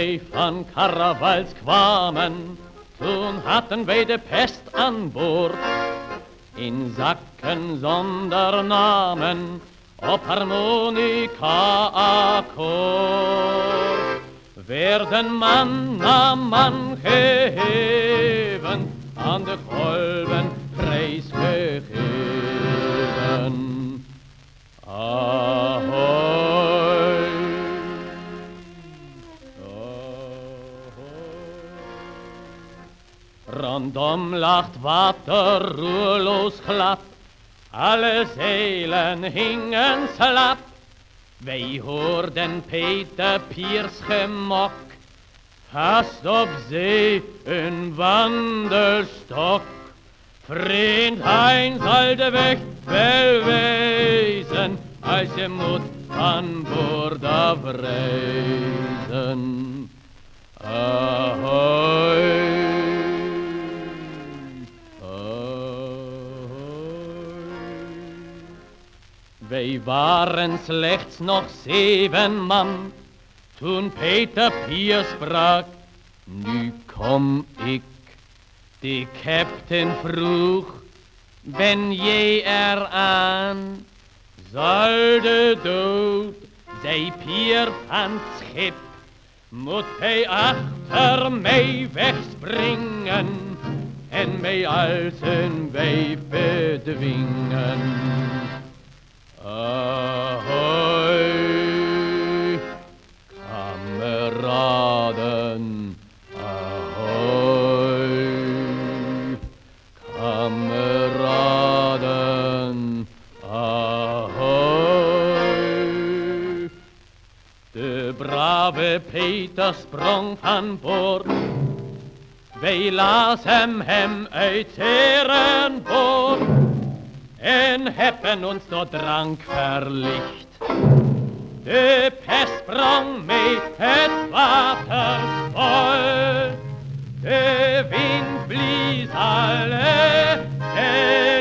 wij van Karavals kwamen, toen hadden wij de pest aan boord. In zakken zonder namen, op harmonica akkoord. Werden man na man geheven, aan de golven prijsgegeven. Ahoy, rondom lag water roerloos glad, alle zeilen hingen slap. Wij hoorden Peter Piers gemok, vast op zee een wandelstok. Vriend, hij zal de weg wel wijzen, als je moet van boord afreizen. Ahoy. Wij waren slechts nog 7 man, toen Peter Piers sprak. Nu kom ik. De captain vroeg, ben jij eraan? Zal de dood, zei Pier van het schip, moet hij achter mij wegspringen en mij als een wijf bedwingen. Ahoy, kameraden, ahoy, kameraden, ahoy. De brave Peter sprong van boord, wij lazen hem uit zeren boord en hebben ons tot drank verlicht. De pest sprong mee het water vol, de wind blies alle